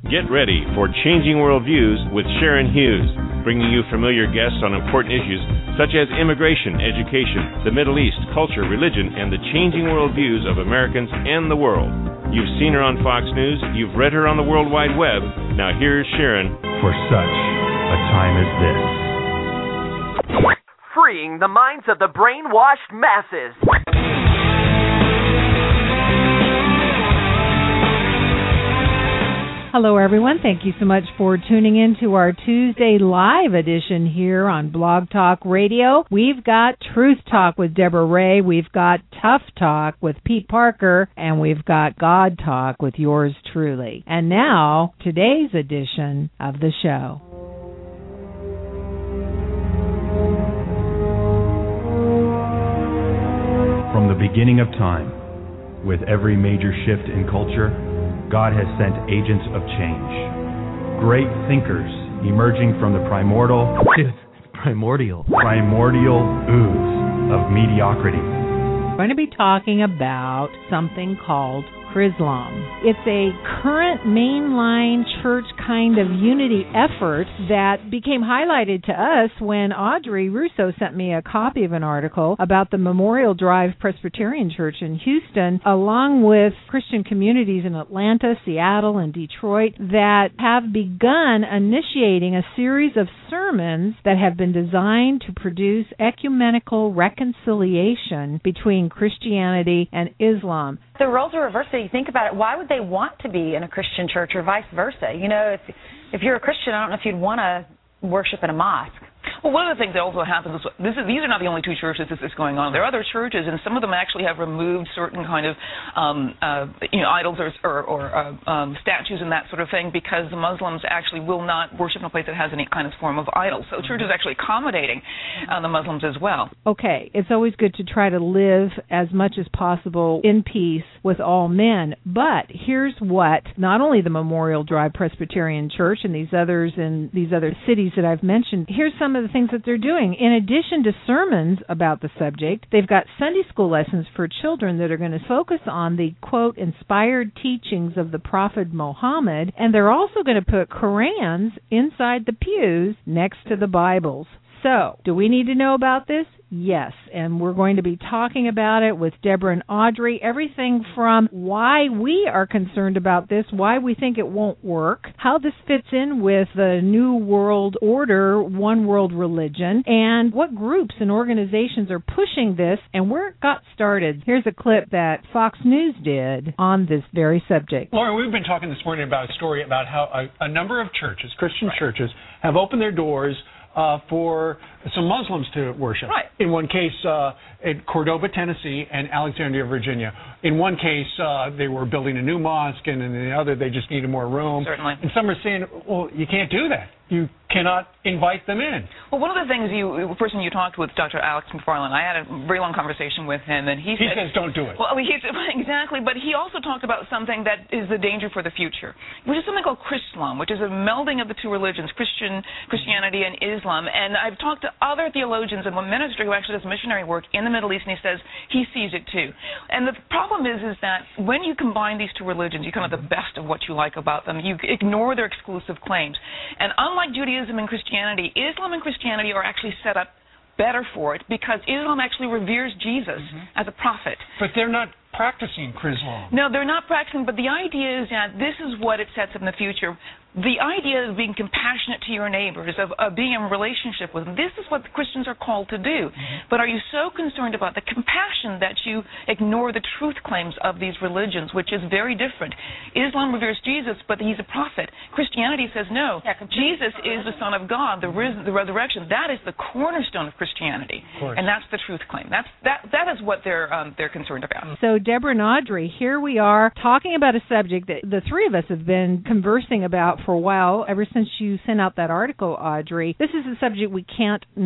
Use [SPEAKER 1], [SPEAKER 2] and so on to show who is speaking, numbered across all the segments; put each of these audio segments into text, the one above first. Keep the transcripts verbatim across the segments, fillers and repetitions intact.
[SPEAKER 1] Get ready for Changing Worldviews with Sharon Hughes, bringing you familiar guests on important issues such as immigration, education, the Middle East, culture, religion, and the changing worldviews of Americans and the world. You've seen her on Fox News, you've read her on the World Wide Web. Now here's Sharon.
[SPEAKER 2] For such a time as this.
[SPEAKER 3] Freeing the minds of the brainwashed masses.
[SPEAKER 4] Hello, everyone. Thank you so much for tuning in to our Tuesday live edition here on Blog Talk Radio. We've got Truth Talk with Deborah Ray. We've got Tough Talk with Pete Parker. And we've got God Talk with yours truly. And now, today's edition of the show.
[SPEAKER 2] From the beginning of time, with every major shift in culture, God has sent agents of change. Great thinkers emerging from the primordial,
[SPEAKER 5] primordial,
[SPEAKER 2] primordial ooze of mediocrity.
[SPEAKER 4] We're going to be talking about something called Chrislam. It's a current mainline church kind of unity effort that became highlighted to us when Audrey Russo sent me a copy of an article about the Memorial Drive Presbyterian Church in Houston, along with Christian communities in Atlanta, Seattle, and Detroit that have begun initiating a series of sermons that have been designed to produce ecumenical reconciliation between Christianity and Islam.
[SPEAKER 6] The roles are reversed. So you think about it, why would they want to be in a Christian church or vice versa? You know, if if you're a Christian, I don't know if you'd want to worship in a mosque.
[SPEAKER 7] Well, one of the things that also happens is this is these are not the only two churches this is going on. There are other churches, and some of them actually have removed certain kind of um, uh, you know idols or or, or uh, um, statues and that sort of thing because the Muslims actually will not worship in a place that has any kind of form of idol. So the church is actually accommodating uh, the Muslims as well.
[SPEAKER 4] Okay, it's always good to try to live as much as possible in peace with all men. But here's what not only the Memorial Drive Presbyterian Church and these others in these other cities that I've mentioned. Here's some of the things that they're doing. In addition to sermons about the subject, they've got Sunday school lessons for children that are going to focus on the, quote, inspired teachings of the Prophet Muhammad, and they're also going to put Qurans inside the pews next to the Bibles. So, do we need to know about this? Yes, and we're going to be talking about it with Deborah and Audrey, everything from why we are concerned about this, why we think it won't work, how this fits in with the New World Order, One World Religion, and what groups and organizations are pushing this and where it got started. Here's a clip that Fox News did on this very subject.
[SPEAKER 8] Lauren, we've been talking this morning about a story about how a, a number of churches, Christian right. churches, have opened their doors Uh, for some Muslims to worship.
[SPEAKER 7] Right.
[SPEAKER 8] In one case, uh, in Cordova, Tennessee, and Alexandria, Virginia. In one case, uh, they were building a new mosque, and in the other, they just needed more room.
[SPEAKER 7] Certainly.
[SPEAKER 8] And some are saying, well, you can't do that. You cannot invite them in.
[SPEAKER 7] Well, one of the things you, the person you talked with, Doctor Alex McFarland, I had a very long conversation with him, and he,
[SPEAKER 8] he
[SPEAKER 7] said...
[SPEAKER 8] says don't do it.
[SPEAKER 7] Well, he said, exactly, but he also talked about something that is the danger for the future, which is something called Chrislam, which is a melding of the two religions, Christian Christianity and Islam. And I've talked to other theologians and one minister who actually does missionary work in the Middle East, and he says he sees it too. And the problem is, is that when you combine these two religions, you kind of the best of what you like about them. You ignore their exclusive claims. And unlike Judaism and Christianity, Islam and Christianity are actually set up better for it because Islam actually reveres Jesus mm-hmm. as a prophet.
[SPEAKER 8] But they're not practicing Chrislam.
[SPEAKER 7] No, they're not practicing, but the idea is that this is what it sets up in the future. The idea of being compassionate to your neighbors, of, of being in a relationship with them, this is what the Christians are called to do. Mm-hmm. But are you so concerned about the compassion that you ignore the truth claims of these religions, which is very different? Islam reveres Jesus, but he's a prophet. Christianity says no. Yeah, Jesus is the Son of God, the, ris- the resurrection. That is the cornerstone of Christianity,
[SPEAKER 8] of
[SPEAKER 7] and that's the truth claim. That's that. That is what they're um, they're concerned about.
[SPEAKER 4] So, Deborah and Audrey, here we are talking about a subject that the three of us have been conversing about for a while, ever since you sent out that article, Audrey. This is a subject we can't not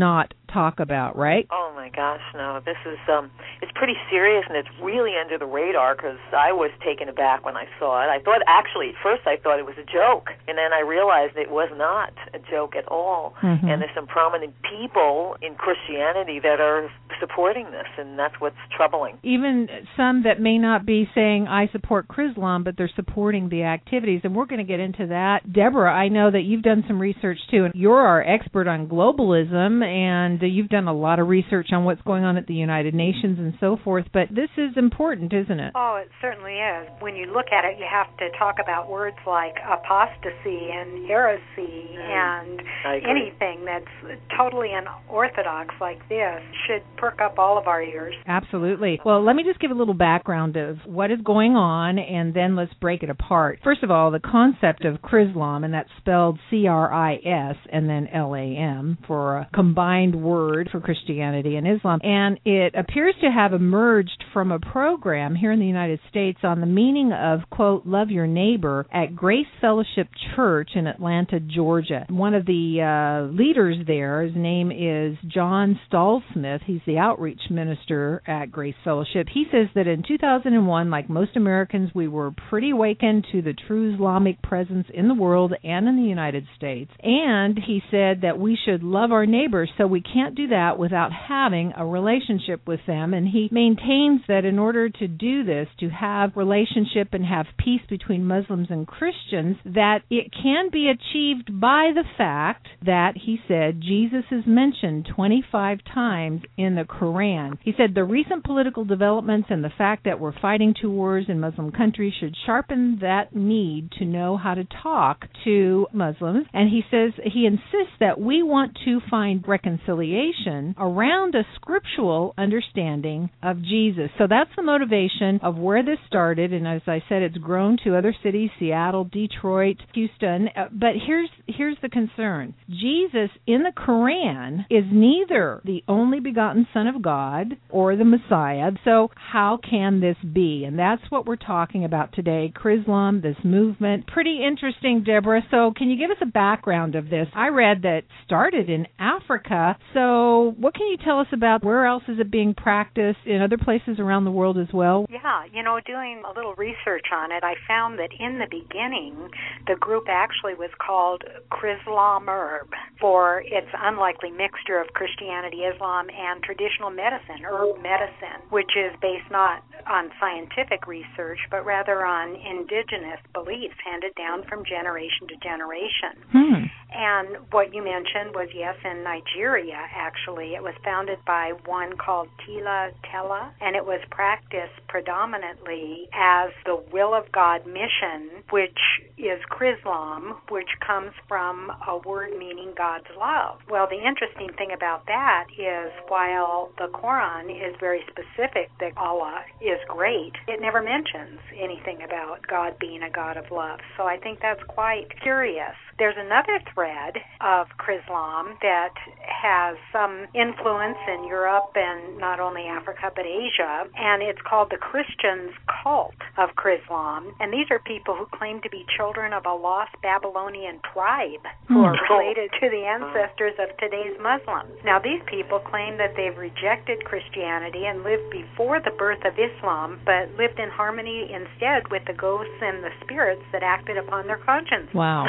[SPEAKER 4] talk about, right?
[SPEAKER 5] Oh my gosh, no. This is um, it's pretty serious, and it's really under the radar because I was taken aback when I saw it. I thought, actually, at first I thought it was a joke, and then I realized it was not a joke at all. Mm-hmm. And there's some prominent people in Christianity that are supporting this, and that's what's troubling.
[SPEAKER 4] Even some that may not be saying, I support Chrislam, but they're supporting the activities, and we're going to get into that. Deborah, I know that you've done some research, too, and you're our expert on globalism, and you've done a lot of research on what's going on at the United Nations and so forth, but this is important, isn't it?
[SPEAKER 9] Oh, it certainly is. When you look at it, you have to talk about words like apostasy and heresy, mm. and anything that's totally unorthodox like this should perk up all of our ears.
[SPEAKER 4] Absolutely. Well, let me just give a little background of what is going on, and then let's break it apart. First of all, the concept of Chrislam, and that's spelled C R I S and then L A M for a combined word for Christianity and Islam, and it appears to have emerged from a program here in the United States on the meaning of, quote, love your neighbor at Grace Fellowship Church in Atlanta, Georgia. One of the uh, leaders there, his name is John Stallsmith. He's the outreach minister at Grace Fellowship. He says that in two thousand one, like most Americans, we were pretty awakened to the true Islamic presence in the world and in the United States. And he said that we should love our neighbors, so we can't do that without having a relationship with them. And he maintains that in order to do this, to have relationship and have peace between Muslims and Christians, that it can be achieved by the fact that, he said, Jesus is mentioned twenty-five times in the Quran. He said the recent political developments and the fact that we're fighting two wars in Muslim countries should sharpen that need to know how to talk to Muslims. And he says he insists that we want to find reconciliation around a scriptural understanding of Jesus. So that's the motivation of where this started. And as I said, it's grown to other cities, Seattle, Detroit, Houston. Uh, but here's here's the concern. Jesus in the Quran is neither the only begotten Son of God or the Messiah. So how can this be? And that's what we're talking about today, Chrislam, this movement. Pretty interesting, Deborah. So can you give us a background of this? I read that it started in Africa. So what can you tell us about where else is it being practiced in other places around the world as well?
[SPEAKER 9] Yeah, you know, doing a little research on it, I found that in the beginning, the group actually was called Chrislam-erb for its unlikely mixture of Christianity, Islam, and traditional medicine, herb medicine, which is based not on scientific research, but rather on indigenous beliefs handed down from generation to generation.
[SPEAKER 4] Hmm.
[SPEAKER 9] And what you mentioned was, yes, in Nigeria, actually. It was founded by one called Tila Tella, and it was practiced predominantly as the Will of God mission, which is Chrislam, which comes from a word meaning God's love. Well, the interesting thing about that is while the Quran is very specific that Allah is great, it never mentions anything about God being a God of love. So I think that's quite curious. There's another thread of Chrislam that has some influence in Europe and not only Africa but Asia, and it's called the Christians' cult of Chrislam. And these are people who claim to be children of a lost Babylonian tribe who are related to the ancestors of today's Muslims. Now, these people claim that they've rejected Christianity and lived before the birth of Islam, but lived in harmony instead with the ghosts and the spirits that acted upon their conscience.
[SPEAKER 4] Wow.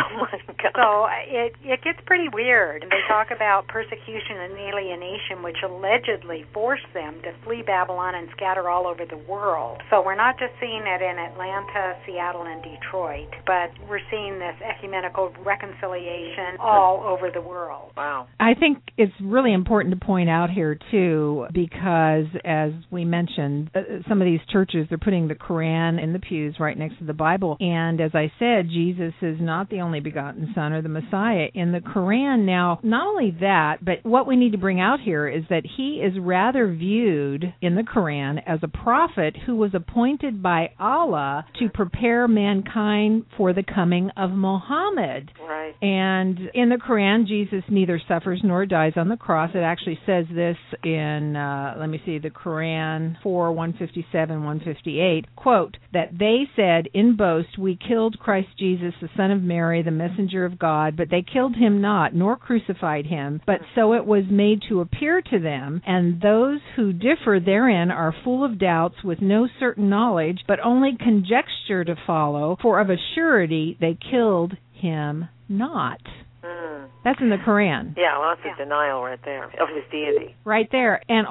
[SPEAKER 9] So it it gets pretty weird. They talk about persecution and alienation, which allegedly forced them to flee Babylon and scatter all over the world. So we're not just seeing it in Atlanta, Seattle, and Detroit, but we're seeing this ecumenical reconciliation all over the world.
[SPEAKER 5] Wow.
[SPEAKER 4] I think it's really important to point out here, too, because as we mentioned, some of these churches, they're putting the Quran in the pews right next to the Bible. And as I said, Jesus is not the only begotten Son or the Messiah in the Quran. Now, not only that, but what we need to bring out here is that he is rather viewed in the Quran as a prophet who was appointed by Allah to prepare mankind for the coming of Muhammad.
[SPEAKER 5] Right.
[SPEAKER 4] And in the Quran, Jesus neither suffers nor dies on the cross. It actually says this in, uh, let me see, the Quran four one fifty-six fifty-seven, one fifty-eight, quote, that they said in boast, we killed Christ Jesus, the Son of Mary, the messenger of God, but they killed him not, nor crucified him, but so it was made to appear to them, and those who differ therein are full of doubts with no certain knowledge, but only conjecture to follow, for of a surety they killed him not.
[SPEAKER 5] Mm.
[SPEAKER 4] That's in the Quran.
[SPEAKER 5] Yeah, lots
[SPEAKER 9] yeah.
[SPEAKER 5] of denial right there of his deity.
[SPEAKER 4] Right there. And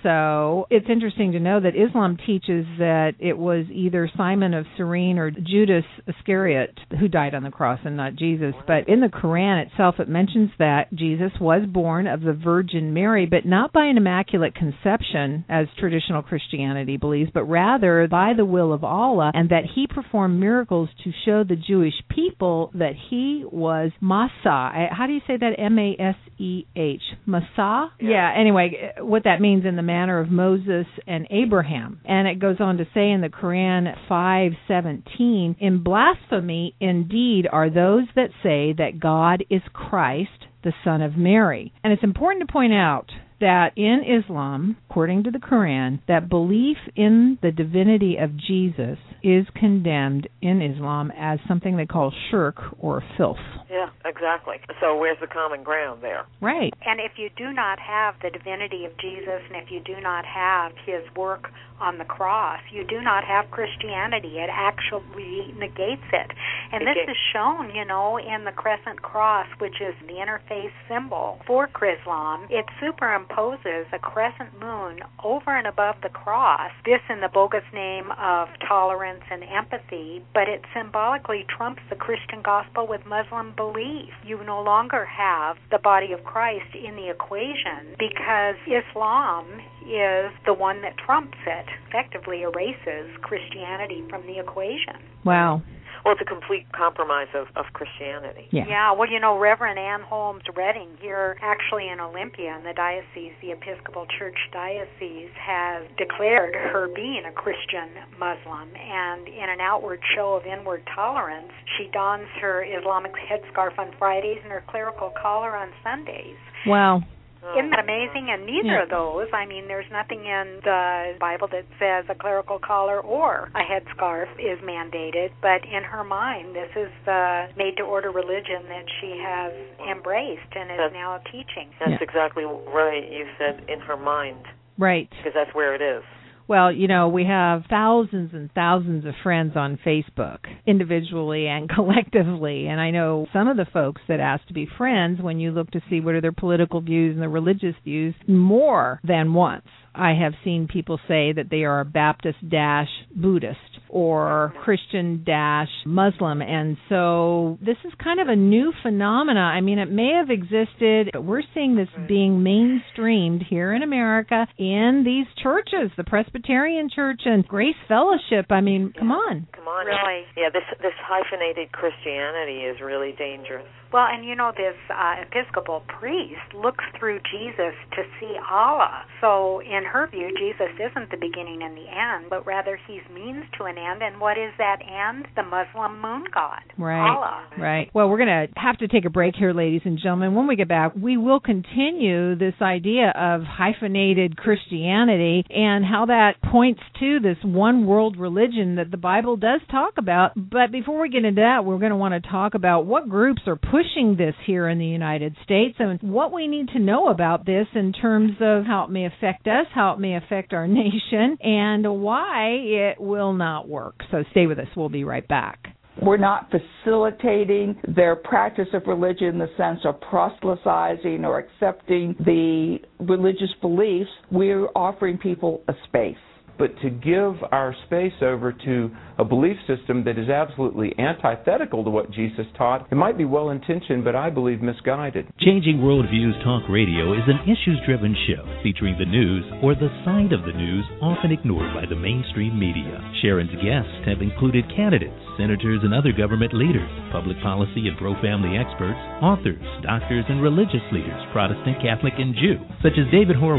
[SPEAKER 4] also, it's interesting to know that Islam teaches that it was either Simon of Cyrene or Judas Iscariot who died on the cross and not Jesus. But in the Quran itself, it mentions that Jesus was born of the Virgin Mary, but not by an immaculate conception, as traditional Christianity believes, but rather by the will of Allah, and that he performed miracles to show the Jewish people that he was Masa. How do you say that? M A S E H. Masa? Yeah. yeah, anyway, what that means in the manner of Moses and Abraham. And it goes on to say in the Quran five seventeen, in blasphemy indeed are those that say that God is Christ, the Son of Mary. And it's important to point out that in Islam, according to the Quran, that belief in the divinity of Jesus is condemned in Islam as something they call shirk or filth.
[SPEAKER 5] Yeah, exactly. So where's the common ground there?
[SPEAKER 4] Right.
[SPEAKER 9] And if you do not have the divinity of Jesus, and if you do not have his work on the cross, you do not have Christianity. It actually negates it. And this is shown, you know, in the crescent cross, which is the interface symbol for Chrislam. It superimposes a crescent moon over and above the cross, this in the bogus name of tolerance and empathy, but it symbolically trumps the Christian gospel with Muslim belief. You no longer have the body of Christ in the equation because Islam is the one that trumps it, effectively erases Christianity from the equation.
[SPEAKER 4] Wow.
[SPEAKER 5] Well, it's a complete compromise of, of Christianity.
[SPEAKER 4] Yeah.
[SPEAKER 9] yeah, well, you know, Reverend Ann Holmes Redding here, actually in Olympia, in the diocese, the Episcopal Church Diocese, has declared her being a Christian Muslim, and in an outward show of inward tolerance, she dons her Islamic headscarf on Fridays and her clerical collar on Sundays.
[SPEAKER 4] Wow.
[SPEAKER 9] Isn't that amazing? And neither
[SPEAKER 4] yeah.
[SPEAKER 9] of those, I mean, there's nothing in the Bible that says a clerical collar or a headscarf is mandated, but in her mind, this is the made-to-order religion that she has embraced and is
[SPEAKER 5] that's,
[SPEAKER 9] now teaching.
[SPEAKER 5] That's
[SPEAKER 4] yeah.
[SPEAKER 5] exactly right. You said in her mind.
[SPEAKER 4] Right.
[SPEAKER 5] Because that's where it is.
[SPEAKER 4] Well, you know, we have thousands and thousands of friends on Facebook, individually and collectively. And I know some of the folks that ask to be friends, when you look to see what are their political views and their religious views, more than once I have seen people say that they are a Baptist dash Buddhist or Christian dash Muslim. And so this is kind of a new phenomena. I mean, it may have existed, but we're seeing this being mainstreamed here in America in these churches, the Presbyterian Church and Grace Fellowship. I mean, come on.
[SPEAKER 5] Come on.
[SPEAKER 9] Really?
[SPEAKER 5] Yeah, this this hyphenated Christianity is really dangerous.
[SPEAKER 9] Well, and you know, this uh, Episcopal priest looks through Jesus to see Allah. So in her view, Jesus isn't the beginning and the end, but rather he's means to an end. And what is that end? The Muslim moon god,
[SPEAKER 4] right.
[SPEAKER 9] Allah.
[SPEAKER 4] Right. Well, we're going to have to take a break here, ladies and gentlemen. When we get back, we will continue this idea of hyphenated Christianity and how that points to this one world religion that the Bible does talk about. But before we get into that, we're going to want to talk about what groups are pushing this here in the United States and what we need to know about this in terms of how it may affect us, how it may affect our nation, and why it will not work. So stay with us. We'll be right back.
[SPEAKER 10] We're not facilitating their practice of religion in the sense of proselytizing or accepting the religious beliefs. We're offering people a space.
[SPEAKER 11] But to give our space over to a belief system that is absolutely antithetical to what Jesus taught, it might be well-intentioned, but I believe misguided.
[SPEAKER 12] Changing Worldviews Talk Radio is an issues-driven show featuring the news or the side of the news often ignored by the mainstream media. Sharon's guests have included candidates, senators, and other government leaders, public policy and pro-family experts, authors, doctors, and religious leaders, Protestant, Catholic, and Jew, such as David Horowitz,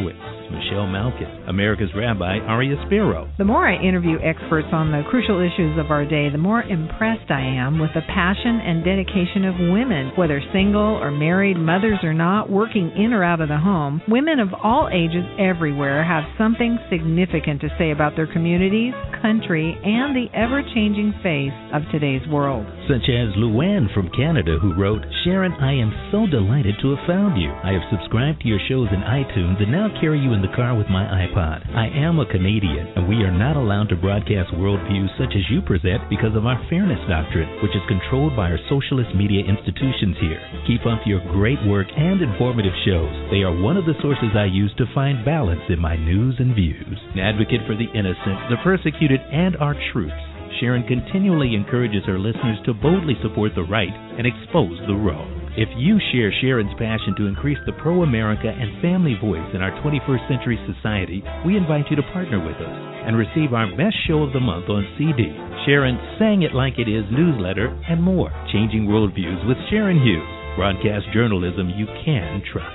[SPEAKER 12] Michelle Malkin, America's Rabbi Aria Spiro.
[SPEAKER 4] The more I interview experts on the crucial issues of our day, the more impressed I am with the passion and dedication of women, whether single or married, mothers or not, working in or out of the home. Women of all ages everywhere have something significant to say about their communities, country, and the ever-changing face of today's world.
[SPEAKER 12] Such as Luann from Canada, who wrote, Sharon, I am so delighted to have found you. I have subscribed to your shows in iTunes and now carry you in the car with my iPod. I am a Canadian, and we are not allowed to broadcast worldviews such as you present because of our fairness doctrine, which is controlled by our socialist media institutions here. Keep up your great work and informative shows. They are one of the sources I use to find balance in my news and views. An advocate for the innocent, the persecuted, and our truths, Sharon continually encourages her listeners to boldly support the right and expose the wrong. If you share Sharon's passion to increase the pro-America and family voice in our twenty-first century society, we invite you to partner with us and receive our best show of the month on C D, Sharon's Saying It Like It Is newsletter, and more. Changing Worldviews with Sharon Hughes. Broadcast journalism you can trust.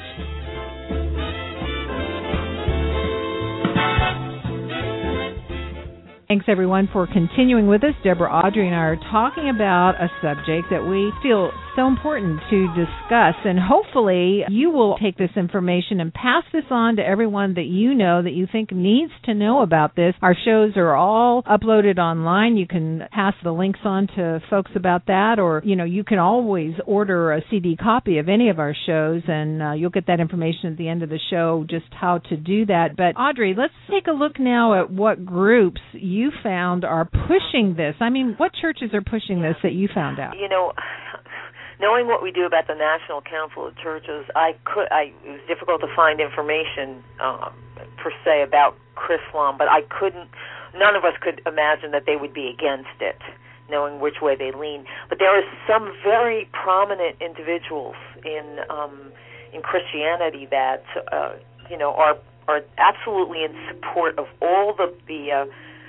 [SPEAKER 4] Thanks, everyone, for continuing with us. Deborah, Audrey, and I are talking about a subject that we feel so important to discuss, and hopefully you will take this information and pass this on to everyone that you know that you think needs to know about this. Our shows are all uploaded online. You can pass the links on to folks about that, or, you know, you can always order a C D copy of any of our shows, and uh, you'll get that information at the end of the show, just how to do that. But, Audrey, let's take a look now at what groups you found are pushing this. I mean, what churches are pushing this that you found out?
[SPEAKER 5] You know, knowing what we do about the National Council of Churches, I could. I, it was difficult to find information um, per se about Chrislam, but I couldn't. None of us could imagine that they would be against it, knowing which way they lean. But there are some very prominent individuals in um, in Christianity that uh, you know are are absolutely in support of all the the. Uh,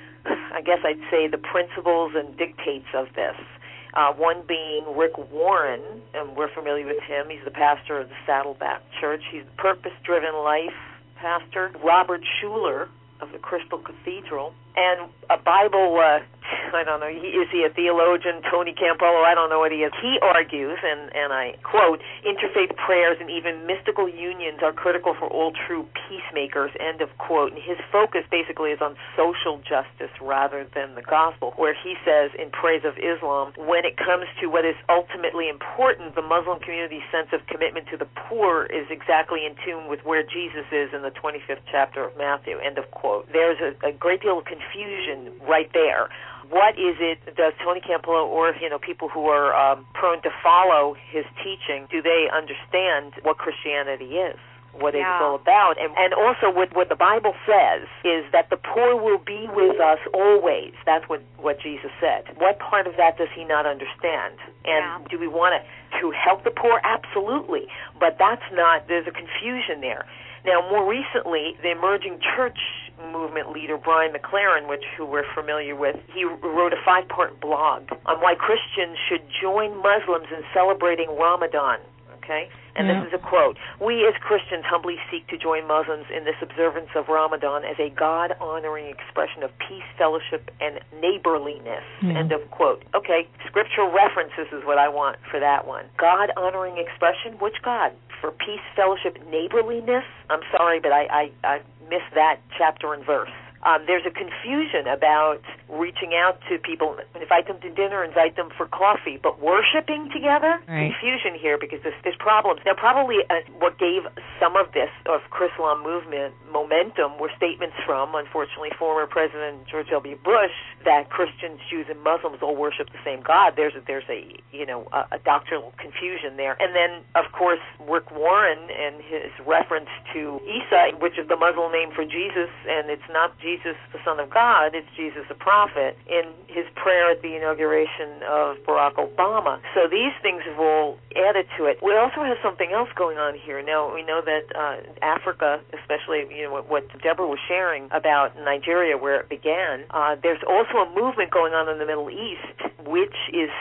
[SPEAKER 5] I guess I'd say the principles and dictates of this. Uh, one being Rick Warren, and we're familiar with him. He's the pastor of the Saddleback Church. He's the Purpose-Driven Life pastor. Robert Schuller of the Crystal Cathedral. And a Bible, uh, I don't know, he, is he a theologian, Tony Campolo? I don't know what he is. He argues, and, and I quote, interfaith prayers and even mystical unions are critical for all true peacemakers, end of quote. And his focus basically is on social justice rather than the gospel, where he says in praise of Islam, when it comes to what is ultimately important, the Muslim community's sense of commitment to the poor is exactly in tune with where Jesus is in the twenty-fifth chapter of Matthew, end of quote. There's a, a great deal of confusion right there. What is it, does Tony Campolo or, you know, people who are um, prone to follow his teaching, do they understand what Christianity is, what yeah. it's all about? And, and also what, what the Bible says is that the poor will be with us always. That's what, what Jesus said. What part of that does he not understand? And yeah. do we want to, to help the poor? Absolutely. But that's not, there's a confusion there. Now, more recently, the emerging church movement leader, Brian McLaren, which who we're familiar with, he wrote a five-part blog on why Christians should join Muslims in celebrating Ramadan, okay? And yeah. this is a quote, we as Christians humbly seek to join Muslims in this observance of Ramadan as a God-honoring expression of peace, fellowship, and neighborliness, yeah. end of quote. Okay, scriptural references is what I want for that one. God-honoring expression, which God? For peace, fellowship, neighborliness? I'm sorry, but I, I, I missed that chapter and verse. Um, there's a confusion about reaching out to people, invite them to dinner, invite them for coffee, but worshiping together? Right. Confusion here because there's, there's problems. Now, probably uh, what gave some of this, of Chrislam movement, momentum were statements from, unfortunately, former President George W. Bush that Christians, Jews, and Muslims all worship the same God. There's a, there's a you know a, a doctrinal confusion there. And then, of course, Rick Warren and his reference to Isa, which is the Muslim name for Jesus, and it's not Jesus. Jesus, the Son of God, it's Jesus, the prophet, in his prayer at the inauguration of Barack Obama. So these things have all added to it. We also have something else going on here. Now, we know that uh, Africa, especially you know what, what Deborah was sharing about Nigeria, where it began, uh, there's also a movement going on in the Middle East, which is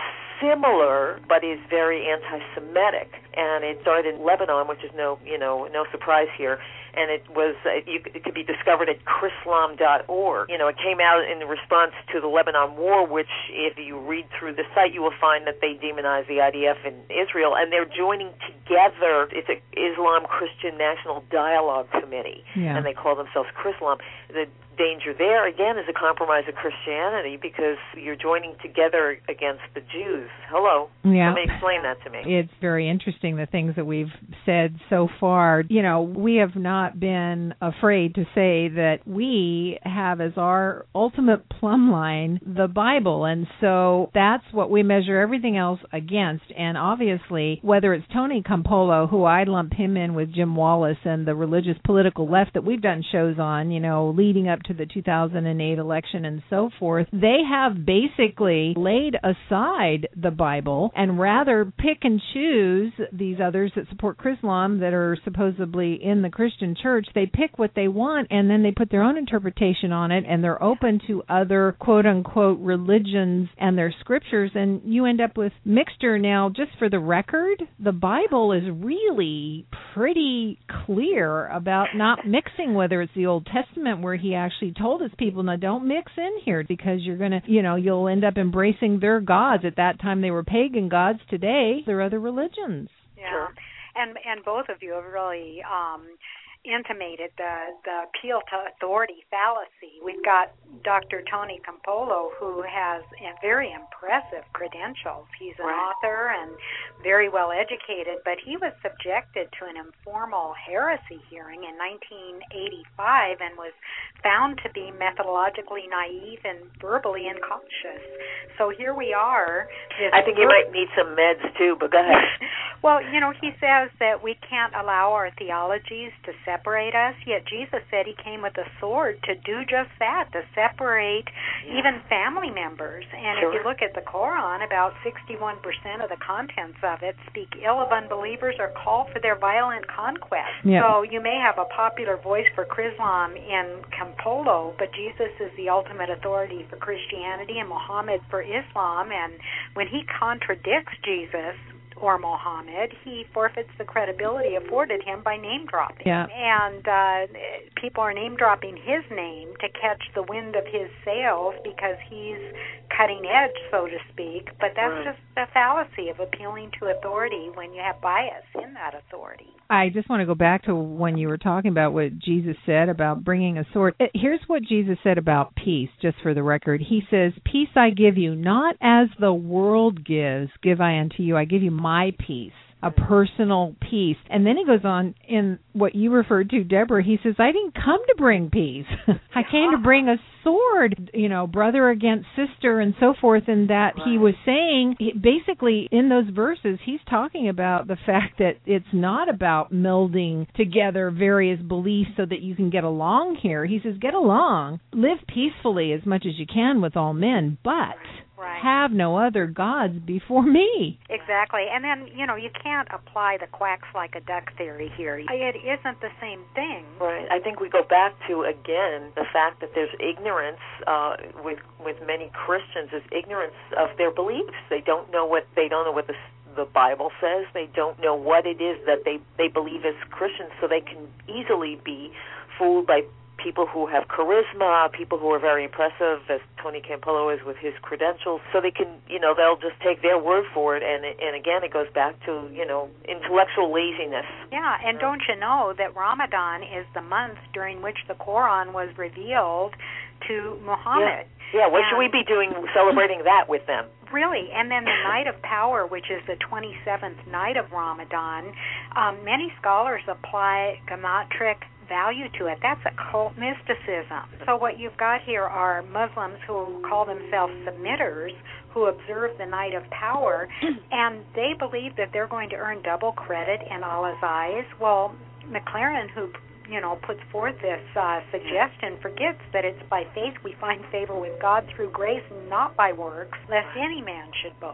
[SPEAKER 5] similar, but is very anti-Semitic. And it started in Lebanon, which is no, you know, no surprise here. And it was, uh, you, it could be discovered at chrislam dot org. You know, it came out in response to the Lebanon War, which, if you read through the site, you will find that they demonize the I D F in Israel, and they're joining together. It's an Islam Christian National Dialogue Committee,
[SPEAKER 4] yeah.
[SPEAKER 5] and they call themselves Chrislam. The danger there, again, is a compromise of Christianity, because you're joining together against the Jews. Hello.
[SPEAKER 4] Yeah.
[SPEAKER 5] Let me explain that to me.
[SPEAKER 4] It's very interesting, the things that we've said so far. You know, we have not been afraid to say that we have as our ultimate plumb line the Bible, and so that's what we measure everything else against. And obviously, whether it's Tony Campolo, who I lump him in with Jim Wallace and the religious political left that we've done shows on, you know, leading up to the two thousand eight election and so forth, they have basically laid aside the Bible and rather pick and choose these others that support Chrislam that are supposedly in the Christian church. They pick what they want and then they put their own interpretation on it, and they're open to other quote-unquote religions and their scriptures, and you end up with mixture. Now, just for the record, the Bible is really pretty clear about not mixing, whether it's the Old Testament where he actually told his people, now don't mix in here, because you're going to, you know, you'll end up embracing their gods. At that time they were pagan gods. Today they're other religions.
[SPEAKER 9] Yeah. Sure. And and both of you have really um, intimated the, the appeal to authority fallacy. We've got Doctor Tony Campolo, who has very impressive credentials. He's an right. author and very well educated, but he was subjected to an informal heresy hearing in nineteen eighty-five and was found to be methodologically naive and verbally incautious. So here we are.
[SPEAKER 5] I think you might need some meds too, but go ahead.
[SPEAKER 9] Well, you know, he says that we can't allow our theologies to separate us, yet Jesus said he came with a sword to do just that, to separate yeah. even family members. And sure. if you look at the Quran, about sixty-one percent of the contents of it speak ill of unbelievers or call for their violent conquest. Yeah. So you may have a popular voice for Chrislam in Campolo, but Jesus is the ultimate authority for Christianity and Muhammad for Islam, and when he contradicts Jesus or Muhammad, he forfeits the credibility afforded him by name dropping.
[SPEAKER 4] Yeah.
[SPEAKER 9] And uh, people are name dropping his name to catch the wind of his sails because he's cutting edge, so to speak. But that's right. just the fallacy of appealing to authority when you have bias in that authority.
[SPEAKER 4] I just want to go back to when you were talking about what Jesus said about bringing a sword. Here's what Jesus said about peace, just for the record. He says, peace I give you, not as the world gives, give I unto you. I give you my peace, a personal peace. And then he goes on in what you referred to, Deborah. He says, I didn't come to bring peace. I came to bring a sword, you know, brother against sister and so forth. And that right. he was saying, basically in those verses, he's talking about the fact that it's not about melding together various beliefs so that you can get along here. He says, get along, live peacefully as much as you can with all men, but
[SPEAKER 9] right.
[SPEAKER 4] have no other gods before me.
[SPEAKER 9] Exactly. And then, you know, you can't apply the quacks like a duck theory here. It isn't the same thing.
[SPEAKER 5] Right. I think we go back to, again, the fact that there's ignorance uh, with with many Christians, is ignorance of their beliefs. They don't know what they don't know what the the Bible says. They don't know what it is that they, they believe as Christians, so they can easily be fooled by people who have charisma, people who are very impressive, as Tony Campolo is with his credentials, so they can, you know, they'll just take their word for it, and and again, it goes back to, you know, intellectual laziness.
[SPEAKER 9] Yeah, and don't you know that Ramadan is the month during which the Quran was revealed to Muhammad?
[SPEAKER 5] Yeah, yeah. What
[SPEAKER 9] and
[SPEAKER 5] should we be doing, celebrating that with them?
[SPEAKER 9] Really, and then the Night of Power, which is the twenty-seventh night of Ramadan, um, many scholars apply gematria value to it. That's occult mysticism. So what you've got here are Muslims who call themselves submitters, who observe the Night of Power, and they believe that they're going to earn double credit in Allah's eyes. Well, McLaren, who you know, puts forth this uh, suggestion, forgets that it's by faith we find favor with God through grace, not by works, lest any man should boast.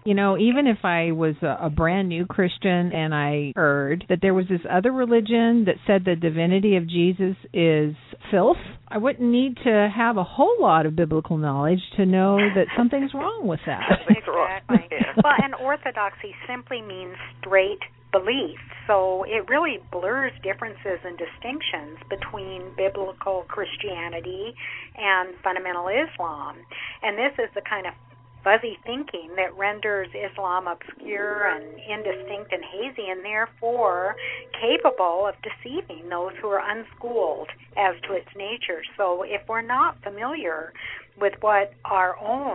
[SPEAKER 4] You know, even if I was a, a brand new Christian and I heard that there was this other religion that said the divinity of Jesus is filth, I wouldn't need to have a whole lot of biblical knowledge to know that something's wrong with that.
[SPEAKER 9] Exactly. Well, and orthodoxy simply means straight belief. So it really blurs differences and distinctions between biblical Christianity and fundamental Islam. And this is the kind of fuzzy thinking that renders Islam obscure and indistinct and hazy, and therefore capable of deceiving those who are unschooled as to its nature. So if we're not familiar with what our own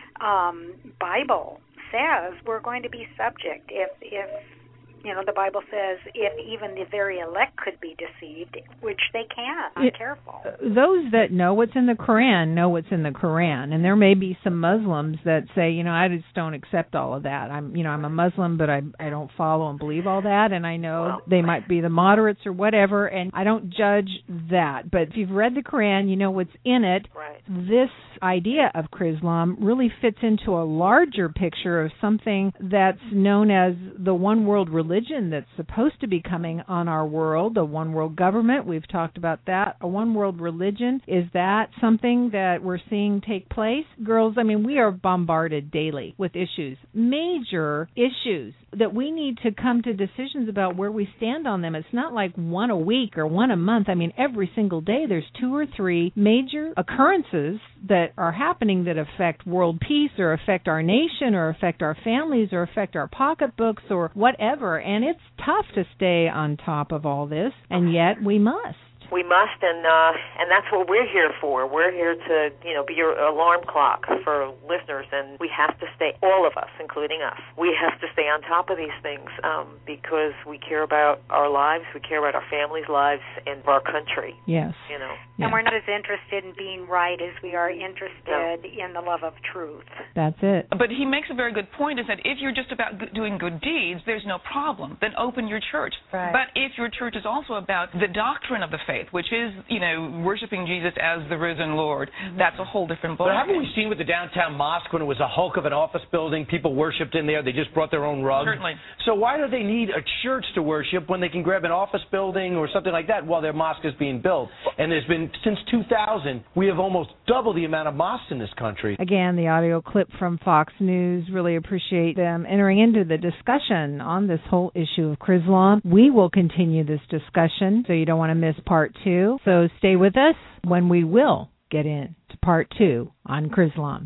[SPEAKER 9] um, Bible says, we're going to be subject. If if You know, the Bible says if even the very elect could be deceived, which they can. Be careful.
[SPEAKER 4] Those that know what's in the Quran know what's in the Quran, and there may be some Muslims that say, you know, I just don't accept all of that. I'm, you know, I'm a Muslim, but I I don't follow and believe all that, and I know well, they might be the moderates or whatever, and I don't judge that. But if you've read the Quran, you know what's in it.
[SPEAKER 5] Right.
[SPEAKER 4] This idea of Chrislam really fits into a larger picture of something that's known as the one world religion. Religion that's supposed to be coming on our world, a one world government. We've talked about that. A one world religion. Is that something that we're seeing take place? Girls, I mean, we are bombarded daily with issues, major issues that we need to come to decisions about where we stand on them. It's not like one a week or one a month. I mean, every single day there's two or three major occurrences that are happening that affect world peace or affect our nation or affect our families or affect our pocketbooks or whatever. And it's tough to stay on top of all this, and yet we must.
[SPEAKER 5] We must, and uh, and that's what we're here for. We're here to, you know, be your alarm clock for listeners, and we have to stay, all of us, including us, we have to stay on top of these things um, because we care about our lives, we care about our families' lives, and our country.
[SPEAKER 4] Yes.
[SPEAKER 5] You know.
[SPEAKER 9] And we're not as interested in being right as we are interested no. in the love of truth.
[SPEAKER 4] That's it.
[SPEAKER 7] But he makes a very good point, is that if you're just about g- doing good deeds, there's no problem. Then open your church.
[SPEAKER 6] Right.
[SPEAKER 7] But if your church is also about the doctrine of the faith, which is, you know, worshiping Jesus as the risen Lord, mm-hmm. that's a whole different ballgame.
[SPEAKER 13] But haven't we seen with the downtown mosque when it was a hulk of an office building, people worshipped in there, they just brought their own rugs?
[SPEAKER 7] Certainly.
[SPEAKER 13] So why do they need a church to worship when they can grab an office building or something like that while their mosque is being built? And there's been, since two thousand, we have almost double the amount of mosques in this country.
[SPEAKER 4] Again, the audio clip from Fox News. Really appreciate them entering into the discussion on this whole issue of Chrislam. We will continue this discussion, so you don't want to miss part two. So stay with us when we will get into part two on Chrislam.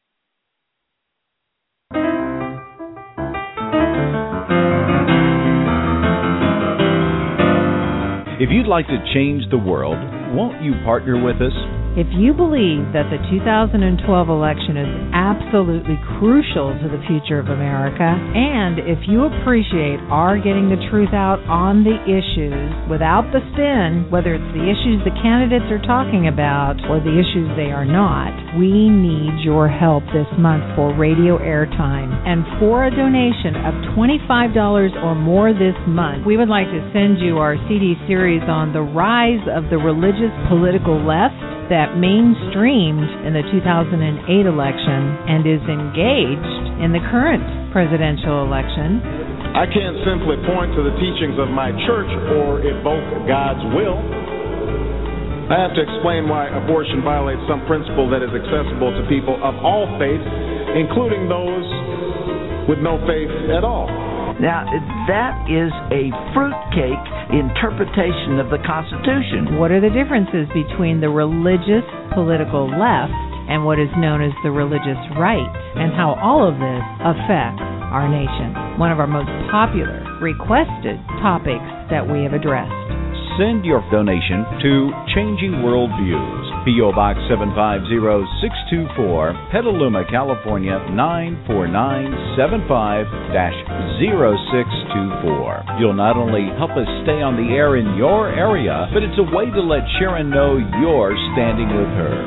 [SPEAKER 14] If you'd like to change the world, won't you partner with us?
[SPEAKER 4] If you believe that the two thousand twelve election is absolutely crucial to the future of America, and if you appreciate our getting the truth out on the issues without the spin, whether it's the issues the candidates are talking about or the issues they are not, we need your help this month for radio airtime. And for a donation of twenty-five dollars or more this month, we would like to send you our C D series on the rise of the religious political left that mainstreamed in the two thousand eight election and is engaged in the current presidential election.
[SPEAKER 15] I can't simply point to the teachings of my church or evoke God's will. I have to explain why abortion violates some principle that is accessible to people of all faiths, including those with no faith at all.
[SPEAKER 16] Now, that is a fruitcake interpretation of the Constitution.
[SPEAKER 4] What are the differences between the religious political left and what is known as the religious right, and how all of this affects our nation? One of our most popular, requested topics that we have addressed.
[SPEAKER 14] Send your donation to Changing Worldviews, P O Box seven five zero six two four, Petaluma, California nine four nine seven five zero six two four. You'll not only help us stay on the air in your area, but it's a way to let Sharon know you're standing with her.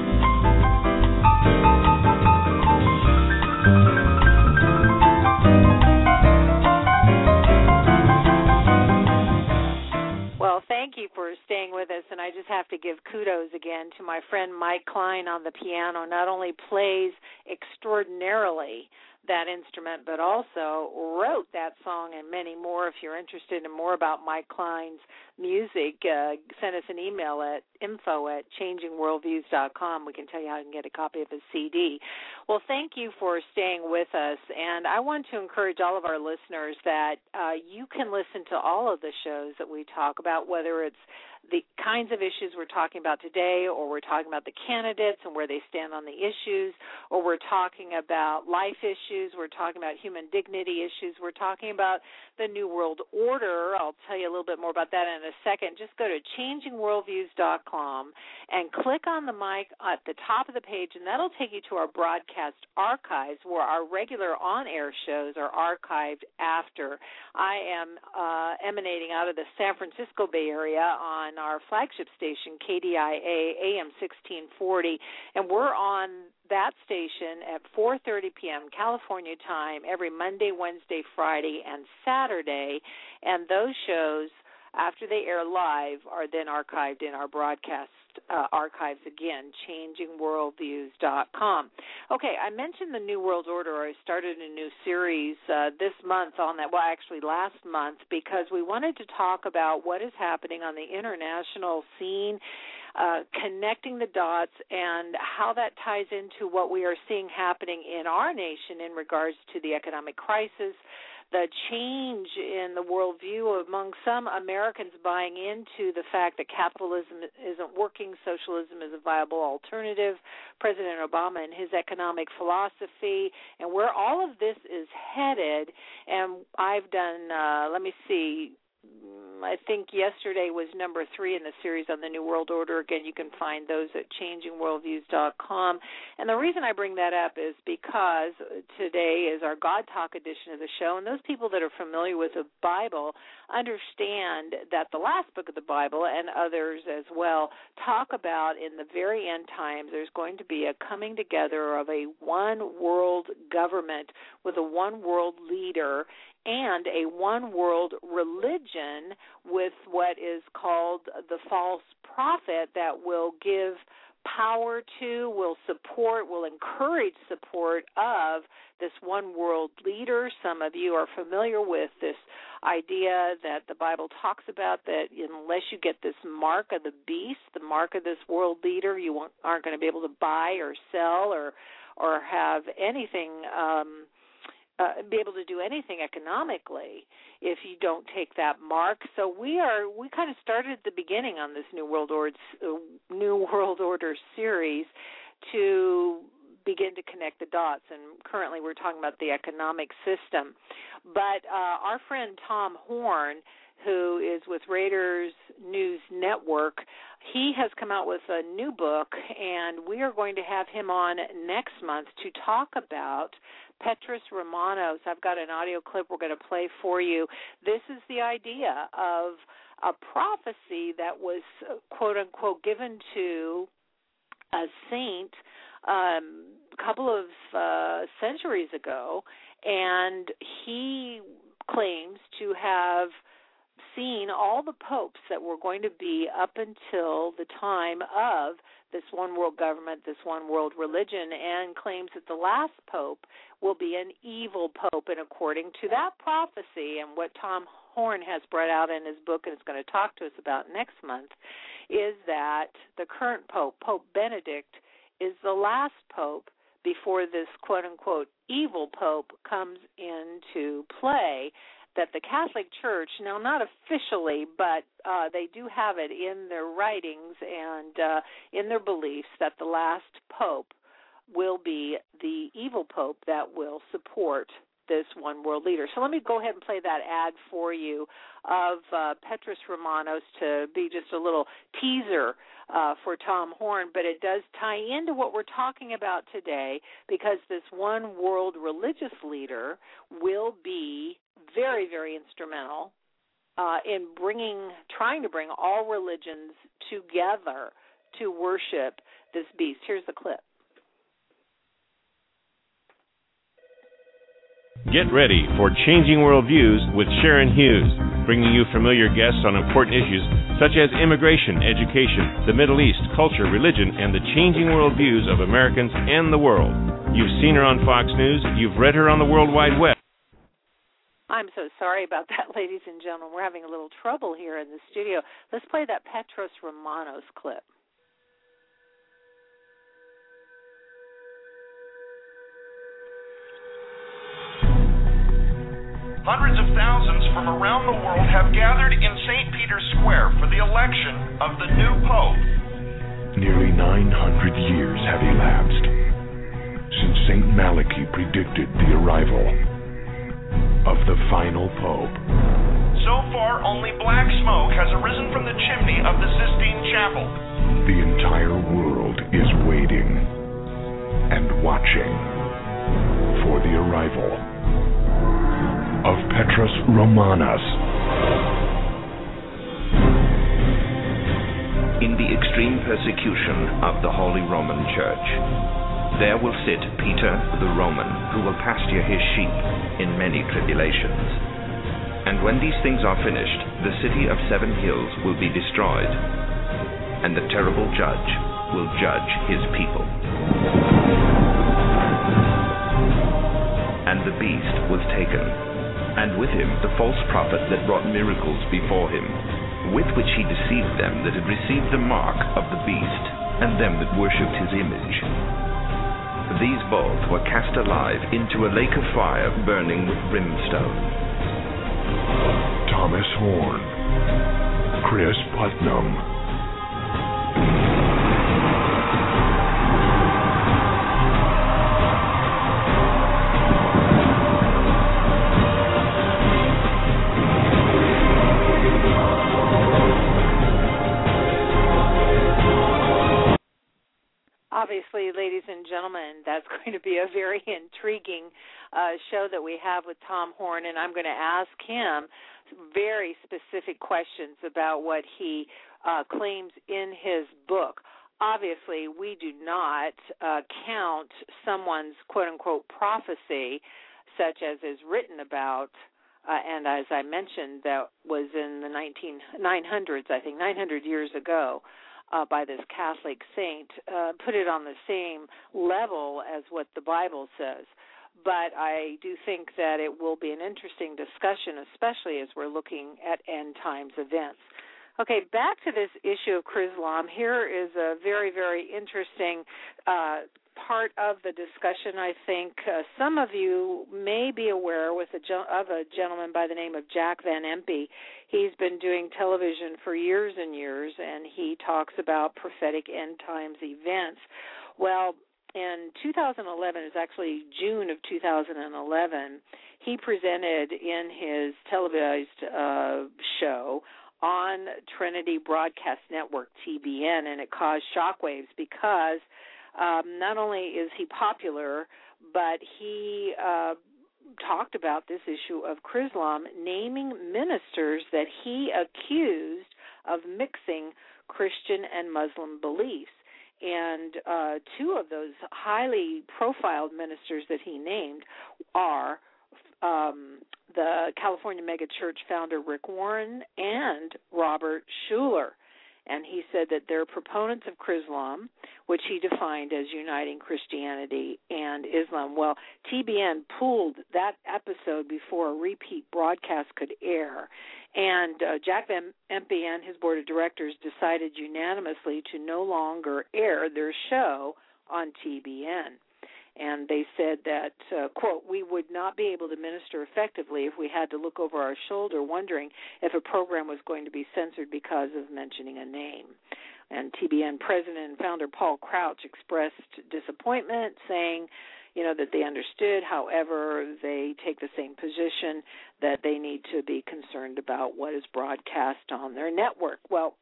[SPEAKER 17] Thank you for staying with us, and I just have to give kudos again to my friend Mike Klein on the piano. Not only plays extraordinarily, that instrument, but also wrote that song and many more. If you're interested in more about Mike Klein's music, uh, send us an email at info at changing worldviews dot com. We can tell you how you can get a copy of his C D. Well, thank you for staying with us, and I want to encourage all of our listeners that uh, you can listen to all of the shows that we talk about, whether it's the kinds of issues we're talking about today, or we're talking about the candidates and where they stand on the issues, or we're talking about life issues, we're talking about human dignity issues, we're talking about the New World Order. I'll tell you a little bit more about that in a second. Just go to changing worldviews dot com and click on the mic at the top of the page, and that'll take you to our broadcast archives where our regular on-air shows are archived after. I am uh, emanating out of the San Francisco Bay Area on our flagship station, K D I A A M sixteen forty, and we're on that station at four thirty p.m. California time every Monday, Wednesday, Friday, and Saturday, and those shows, after they air live, are then archived in our broadcast uh, archives again, changing worldviews dot com. Okay, I mentioned the New World Order. I started a new series uh, this month on that, well, actually last month, because we wanted to talk about what is happening on the international scene, uh, connecting the dots, and how that ties into what we are seeing happening in our nation in regards to the economic crisis, the change in the worldview among some Americans buying into the fact that capitalism isn't working, socialism is a viable alternative, President Obama and his economic philosophy, and where all of this is headed. And I've done, uh, let me see, I think yesterday was number three in the series on the New World Order. Again, you can find those at changing worldviews dot com. And the reason I bring that up is because today is our God Talk edition of the show, and those people that are familiar with the Bible understand that the last book of the Bible, and others as well, talk about in the very end times there's going to be a coming together of a one world government with a one world leader and a one-world religion with what is called the false prophet that will give power to, will support, will encourage support of this one-world leader. Some of you are familiar with this idea that the Bible talks about, that unless you get this mark of the beast, the mark of this world leader, you won't, aren't going to be able to buy or sell or, or have anything um Uh, be able to do anything economically if you don't take that mark. So we are we kind of started at the beginning on this New World Order uh, New World Order series to begin to connect the dots, and currently we're talking about the economic system. But uh, our friend Tom Horn, who is with Raiders News Network, he has come out with a new book, and we are going to have him on next month to talk about Petrus Romanos. I've got an audio clip we're going to play for you. This is the idea of a prophecy that was, quote-unquote, given to a saint um, a couple of uh, centuries ago, and he claims to have seen all the popes that were going to be up until the time of this one world government, this one world religion, and claims that the last pope will be an evil pope. And according to that prophecy and what Tom Horn has brought out in his book and is going to talk to us about next month, is that the current pope, Pope Benedict, is the last pope before this quote-unquote evil pope comes into play, that the Catholic Church, now not officially, but uh, they do have it in their writings and uh, in their beliefs, that the last pope will be the evil pope that will support this one world leader. So let me go ahead and play that ad for you of uh, Petrus Romanos to be just a little teaser uh, for Tom Horn, but it does tie into what we're talking about today, because this one world religious leader will be very, very instrumental uh, in bringing, trying to bring all religions together to worship this beast. Here's the clip.
[SPEAKER 1] Get ready for Changing Worldviews with Sharon Hughes, bringing you familiar guests on important issues such as immigration, education, the Middle East, culture, religion, and the changing worldviews of Americans and the world. You've seen her on Fox News. You've read her on the World Wide Web.
[SPEAKER 17] I'm so sorry about that, ladies and gentlemen. We're having a little trouble here in the studio. Let's play that Petros Romanos clip.
[SPEAKER 18] Hundreds of thousands from around the world have gathered in Saint Peter's Square for the election of the new pope.
[SPEAKER 19] Nearly nine hundred years have elapsed since Saint Malachi predicted the arrival of the final pope.
[SPEAKER 18] So far, only black smoke has arisen from the chimney of the Sistine Chapel.
[SPEAKER 19] The entire world is waiting and watching for the arrival of Petros Romanos.
[SPEAKER 20] In the extreme persecution of the Holy Roman Church, there will sit Peter the Roman, who will pasture his sheep in many tribulations. And when these things are finished, the city of seven hills will be destroyed, and the terrible judge will judge his people. And the beast was taken, and with him the false prophet that wrought miracles before him, with which he deceived them that had received the mark of the beast, and them that worshipped his image. These both were cast alive into a lake of fire burning with brimstone.
[SPEAKER 19] Thomas Horn, Chris Putnam.
[SPEAKER 17] Obviously, ladies and gentlemen, that's going to be a very intriguing uh, show that we have with Tom Horn, and I'm going to ask him very specific questions about what he uh, claims in his book. Obviously, we do not uh, count someone's quote-unquote prophecy, such as is written about, uh, and as I mentioned, that was in the nineteen, nine hundreds, I think, nine hundred years ago. Uh, by this Catholic saint, uh, put it on the same level as what the Bible says. But I do think that it will be an interesting discussion, especially as we're looking at end times events. Okay, back to this issue of Chrislam. Here is a very, very interesting uh, part of the discussion. I think uh, some of you may be aware with a, of a gentleman by the name of Jack Van Impe. He's been doing television for years and years, and he talks about prophetic end times events. Well, in two thousand eleven, it's actually June of two thousand eleven, he presented in his televised uh, show on Trinity Broadcast Network, T B N, and it caused shockwaves because um, not only is he popular, but he uh, talked about this issue of Chrislam, naming ministers that he accused of mixing Christian and Muslim beliefs. And uh, two of those highly profiled ministers that he named are um, the California megachurch founder Rick Warren and Robert Schuller. And he said that they're proponents of Chrislam, which he defined as uniting Christianity and Islam. Well, T B N pulled that episode before a repeat broadcast could air. And uh, Jack Van Impe and his board of directors decided unanimously to no longer air their show on T B N. And they said that, uh, quote, we would not be able to minister effectively if we had to look over our shoulder wondering if a program was going to be censored because of mentioning a name. And T B N president and founder Paul Crouch expressed disappointment, saying, you know, that they understood. However, they take the same position that they need to be concerned about what is broadcast on their network. Well,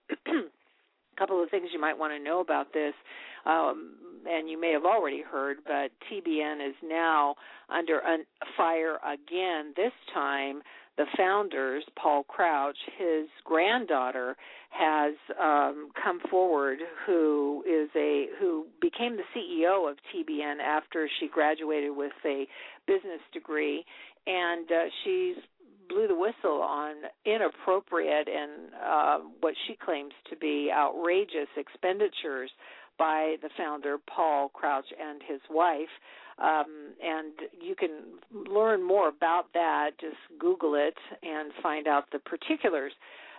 [SPEAKER 17] a couple of things you might want to know about this, um, and you may have already heard, but T B N is now under fire again. This time, the founders, Paul Crouch, his granddaughter, has um, come forward, who is a who became the C E O of T B N after she graduated with a business degree, and uh, she's blew the whistle on inappropriate and uh, what she claims to be outrageous expenditures by the founder, Paul Crouch, and his wife. Um, and you can learn more about that. Just Google it and find out the particulars.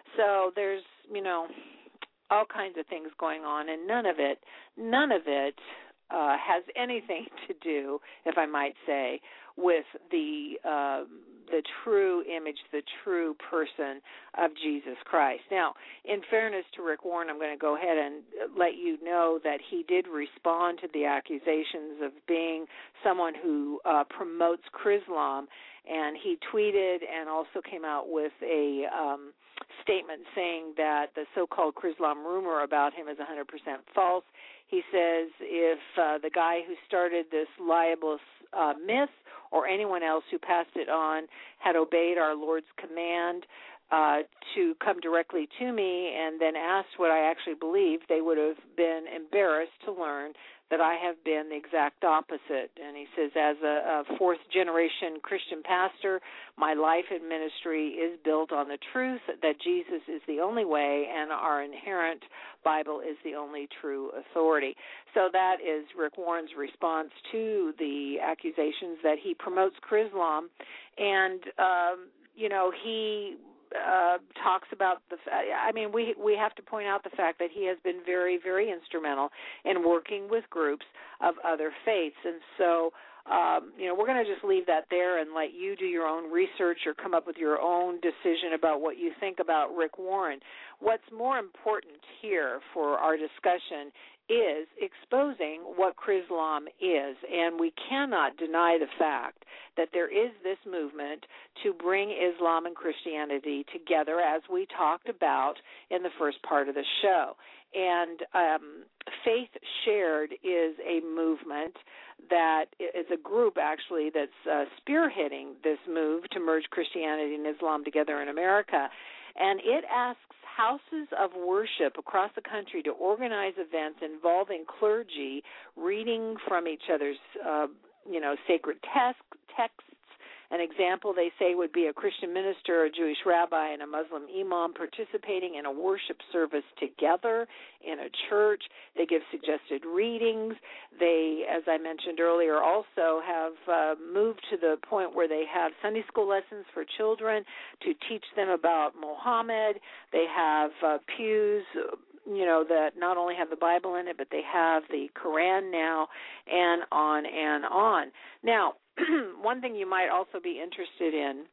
[SPEAKER 17] So there's, you know, all kinds of things going on, and none of it, none of it uh, has anything to do, if I might say, with the um, the true image, the true person of Jesus Christ. Now, in fairness to Rick Warren, I'm going to go ahead and let you know that he did respond to the accusations of being someone who uh, promotes Chrislam, and he tweeted and also came out with a um, statement saying that the so-called Chrislam rumor about him is one hundred percent false. He says if uh, the guy who started this libelous uh, myth or anyone else who passed it on had obeyed our Lord's command uh, to come directly to me and then asked what I actually believed, they would have been embarrassed to learn that I have been the exact opposite. And he says, as a, a fourth-generation Christian pastor, my life and ministry is built on the truth that Jesus is the only way and our inherent Bible is the only true authority. So that is Rick Warren's response to the accusations that he promotes Chrislam. And, um, you know, he... Uh, talks about the. I mean, we we have to point out the fact that he has been very, very instrumental in working with groups of other faiths, and so um, you know we're going to just leave that there and let you do your own research or come up with your own decision about what you think about Rick Warren. What's more important here for our discussion is exposing what Chrislam is, and we cannot deny the fact that there is this movement to bring Islam and Christianity together, as we talked about in the first part of the show. And um, Faith Shared is a movement that is a group, actually, that's uh, spearheading this move to merge Christianity and Islam together in America. And it asks houses of worship across the country to organize events involving clergy reading from each other's, uh, you know, sacred text, texts. An example, they say, would be a Christian minister, a Jewish rabbi, and a Muslim imam participating in a worship service together in a church. They give suggested readings. They, as I mentioned earlier, also have uh, moved to the point where they have Sunday school lessons for children to teach them about Muhammad. They have uh, pews, you know, that not only have the Bible in it, but they have the Quran now, and on and on. Now, one thing you might also be interested in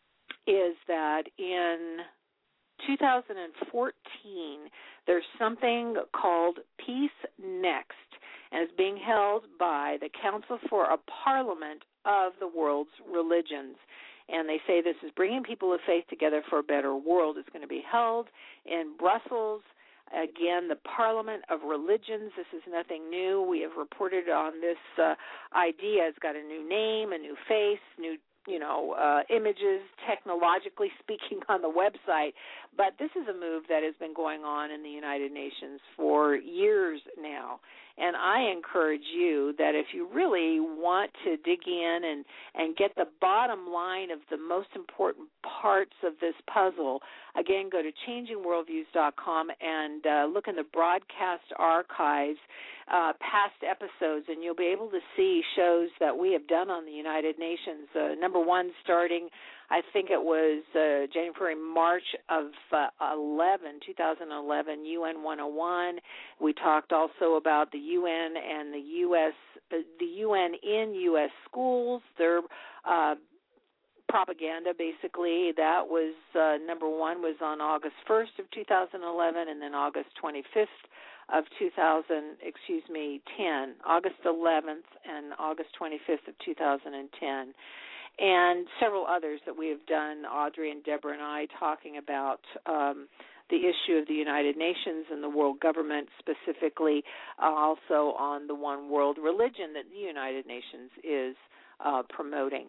[SPEAKER 17] is that in two thousand fourteen, there's something called Peace Next, and it's being held by the Council for a Parliament of the World's Religions. And they say this is bringing people of faith together for a better world. It's going to be held in Brussels. Again, the Parliament of Religions. This is nothing new. We have reported on this uh, idea. It's got a new name, a new face, new, you know, uh, images, technologically speaking, on the website. But this is a move that has been going on in the United Nations for years now. And I encourage you that if you really want to dig in and, and get the bottom line of the most important parts of this puzzle, again, go to changing worldviews dot com and uh, look in the broadcast archives, uh, past episodes, and you'll be able to see shows that we have done on the United Nations. Uh, number one, starting, I think it was uh, January, March of uh, eleven, twenty eleven, U N one oh one. We talked also about the U N and the U S, uh, the U N in U S schools, their uh, propaganda, basically. That was uh, number one was on August first of two thousand eleven, and then August twenty-fifth of two thousand, excuse me, ten, August eleventh and August twenty-fifth of two thousand ten. And several others that we have done, Audrey and Deborah and I, talking about um, the issue of the United Nations and the world government, specifically uh, also on the one world religion that the United Nations is uh, promoting.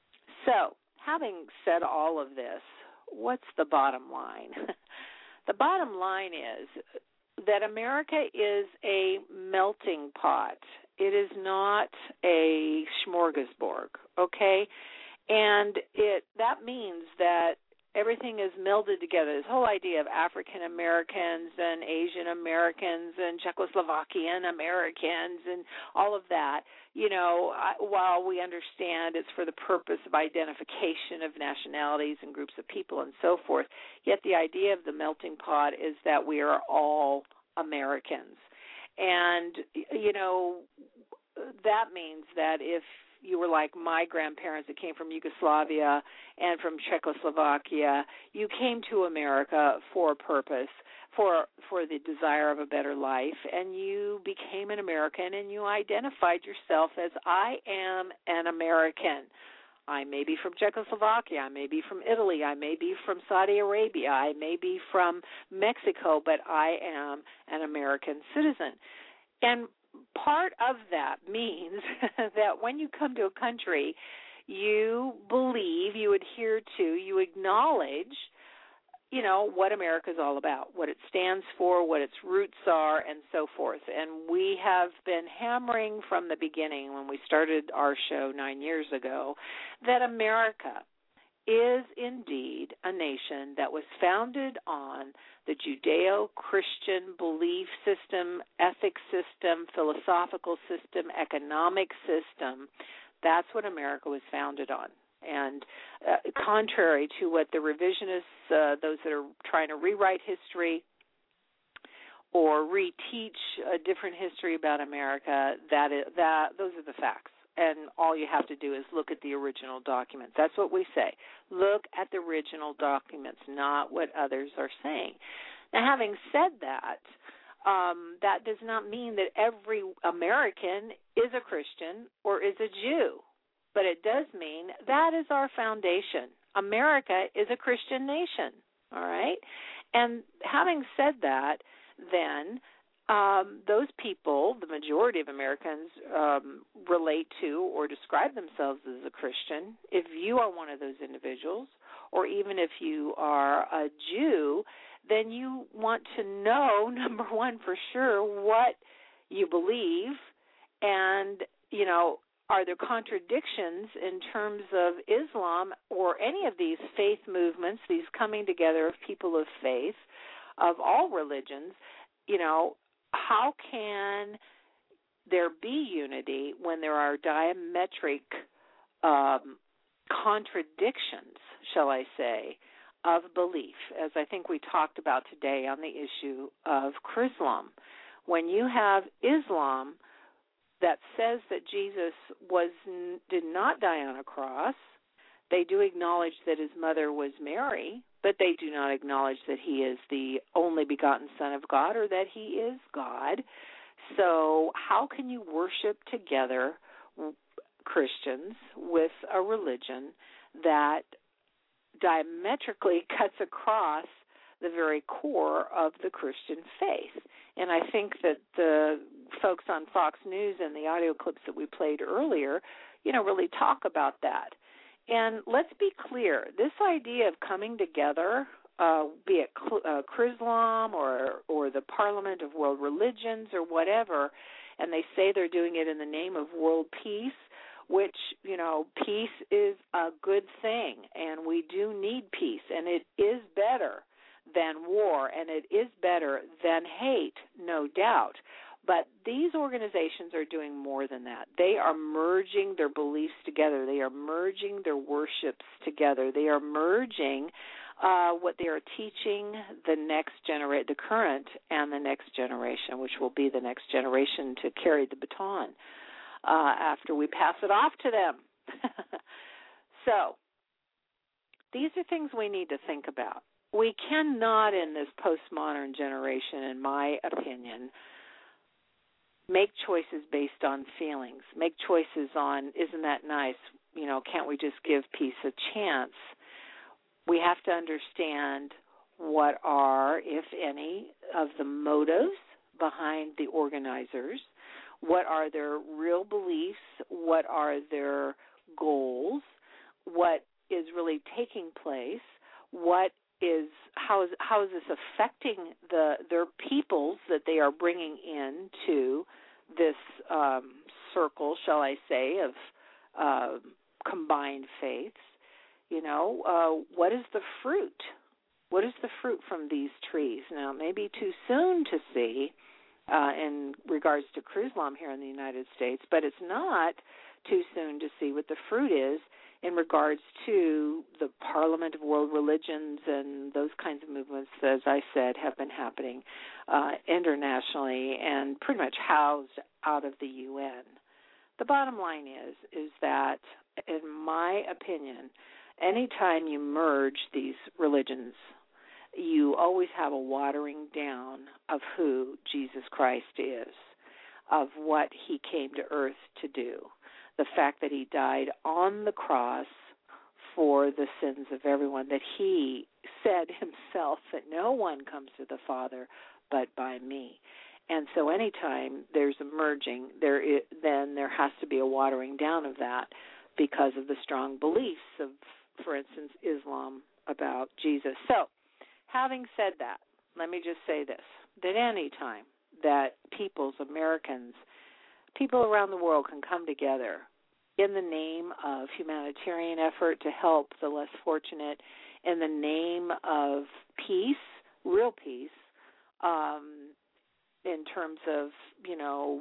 [SPEAKER 17] So, having said all of this, what's the bottom line? The bottom line is that America is a melting pot. It is not a smorgasbord, okay? And it that means that Everything is melded together. This whole idea of African Americans and Asian Americans and Czechoslovakian Americans and all of that, you know, I, while we understand it's for the purpose of identification of nationalities and groups of people and so forth, yet the idea of the melting pot is that we are all Americans. And, you know, that means that if you were like my grandparents that came from Yugoslavia and from Czechoslovakia, you came to America for a purpose, for for the desire of a better life, and you became an American and you identified yourself as, I am an American. I may be from Czechoslovakia, I may be from Italy, I may be from Saudi Arabia, I may be from Mexico, but I am an American citizen. And part of that means that when you come to a country, you believe, you adhere to, you acknowledge, you know, what America is all about, what it stands for, what its roots are, and so forth. And we have been hammering from the beginning when we started our show nine years ago that America is indeed a nation that was founded on the Judeo-Christian belief system, ethics system, philosophical system, economic system. That's what America was founded on. And uh, contrary to what the revisionists, uh, those that are trying to rewrite history or reteach a different history about America, that is, that those are the facts. And all you have to do is look at the original documents. That's what we say. Look at the original documents, not what others are saying. Now, having said that, um, that does not mean that every American is a Christian or is a Jew. But it does mean that is our foundation. America is a Christian nation, all right? And having said that, then Um, those people, the majority of Americans, um, relate to or describe themselves as a Christian. If you are one of those individuals, or even if you are a Jew, then you want to know, number one, for sure, what you believe, and, you know, are there contradictions in terms of Islam or any of these faith movements, these coming together of people of faith, of all religions, you know, how can there be unity when there are diametric um, contradictions, shall I say, of belief, as I think we talked about today on the issue of Chrislam? When you have Islam that says that Jesus was did not die on a cross, they do acknowledge that his mother was Mary, but they do not acknowledge that he is the only begotten Son of God or that he is God. So how can you worship together, Christians, with a religion that diametrically cuts across the very core of the Christian faith? And I think that the folks on Fox News and the audio clips that we played earlier, you know, really talk about that. And let's be clear, this idea of coming together, uh, be it uh, Chrislam or or the Parliament of World Religions or whatever, and they say they're doing it in the name of world peace, which, you know, peace is a good thing, and we do need peace, and it is better than war, and it is better than hate, no doubt. But these organizations are doing more than that. They are merging their beliefs together. They are merging their worships together. They are merging uh, what they are teaching the next generation, the current and the next generation, which will be the next generation to carry the baton uh, after we pass it off to them. So these are things we need to think about. We cannot, in this postmodern generation, in my opinion, make choices based on feelings, make choices on, isn't that nice, you know, can't we just give peace a chance? We have to understand what are, if any, of the motives behind the organizers, what are their real beliefs, what are their goals, what is really taking place, what is how is how is this affecting the their peoples that they are bringing into this um, circle, shall I say, of uh, combined faiths? You know, uh, what is the fruit? What is the fruit from these trees? Now, it may be too soon to see uh, in regards to Islam here in the United States, but it's not too soon to see what the fruit is in regards to the Parliament of World Religions and those kinds of movements, as I said, have been happening uh, internationally and pretty much housed out of the U N. The bottom line is, is that, in my opinion, anytime you merge these religions, you always have a watering down of who Jesus Christ is, of what he came to earth to do. The fact that he died on the cross for the sins of everyone, that he said himself that no one comes to the Father but by me. And so anytime there's a merging, there is, then there has to be a watering down of that because of the strong beliefs of, for instance, Islam about Jesus. So having said that, let me just say this, that any time that peoples, Americans, people around the world can come together in the name of humanitarian effort to help the less fortunate, in the name of peace, real peace, um, in terms of, you know,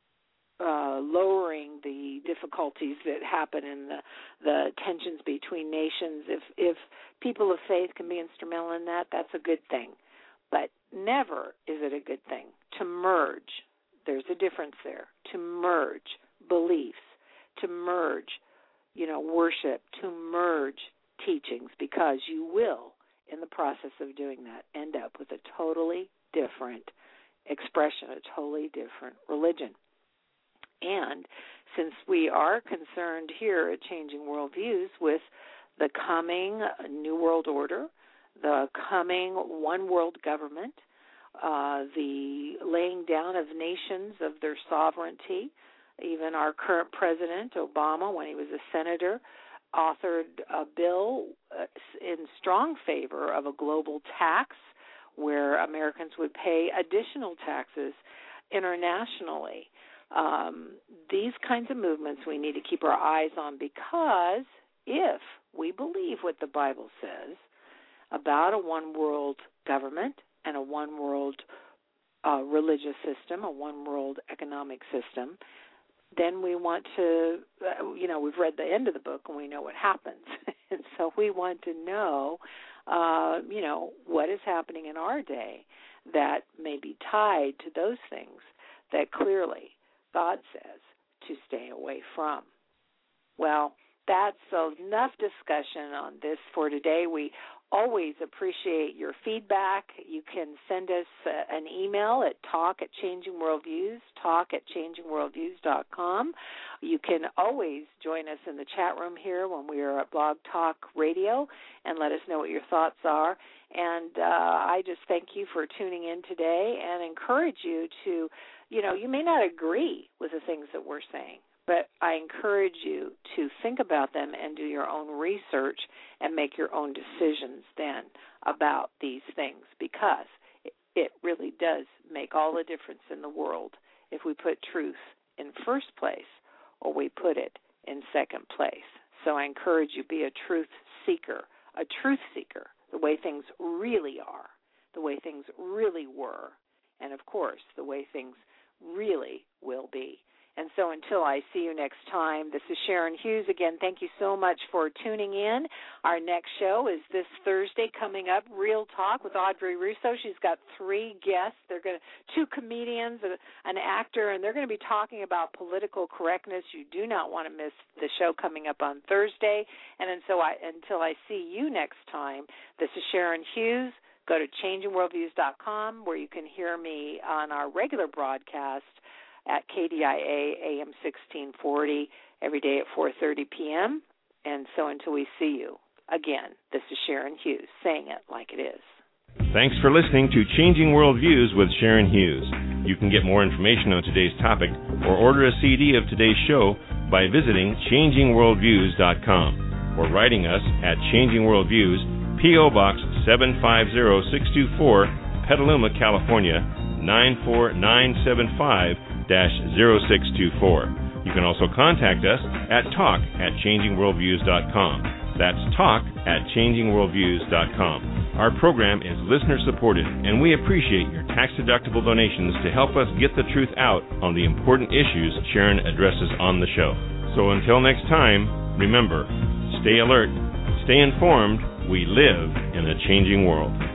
[SPEAKER 17] uh, lowering the difficulties that happen in the, the tensions between nations. If, if people of faith can be instrumental in that, that's a good thing. But never is it a good thing to merge. There's a difference there. To merge beliefs, to merge, you know, worship, to merge teachings, because you will, in the process of doing that, end up with a totally different expression, a totally different religion. And since we are concerned here at Changing Worldviews with the coming New World Order, the coming one world government, uh, the laying down of nations of their sovereignty, even our current president, Obama, when he was a senator, authored a bill in strong favor of a global tax where Americans would pay additional taxes internationally. Um, these kinds of movements we need to keep our eyes on, because if we believe what the Bible says about a one-world government and a one-world uh, religious system, a one-world economic system, then we want to, uh, you know, we've read the end of the book and we know what happens. And so we want to know, uh, you know, what is happening in our day that may be tied to those things that clearly God says to stay away from. Well, that's enough discussion on this for today. We always appreciate your feedback. You can send us uh, an email at talk at changing worldviews, talk at changing worldviews dot com. You can always join us in the chat room here when we are at Blog Talk Radio and let us know what your thoughts are. And uh, I just thank you for tuning in today and encourage you to, you know, you may not agree with the things that we're saying, but I encourage you to think about them and do your own research and make your own decisions then about these things, because it really does make all the difference in the world if we put truth in first place or we put it in second place. So I encourage you, be a truth seeker, a truth seeker, the way things really are, the way things really were, and, of course, the way things really will be. And so until I see you next time, this is Sharon Hughes. Again, thank you so much for tuning in. Our next show is this Thursday coming up, Real Talk with Audrey Russo. She's got three guests. They're going to, two comedians, an actor, and they're going to be talking about political correctness. You do not want to miss the show coming up on Thursday. And so I, until I see you next time, this is Sharon Hughes. Go to changing worldviews dot com, where you can hear me on our regular broadcast at K D I A A M sixteen forty every day at four thirty p.m. And so until we see you again, this is Sharon Hughes saying it like it is.
[SPEAKER 1] Thanks for listening to Changing Worldviews with Sharon Hughes. You can get more information on today's topic or order a C D of today's show by visiting changing worldviews dot com or writing us at Changing Worldviews, P O. Box seven five zero six two four, Petaluma, California, nine four nine seven five dash zero six two four. You can also contact us at talk at changing worldviews dot com. That's talk at changing worldviews dot com. Our program is listener-supported, and we appreciate your tax-deductible donations to help us get the truth out on the important issues Sharon addresses on the show. So until next time, remember, stay alert, stay informed. We live in a changing world.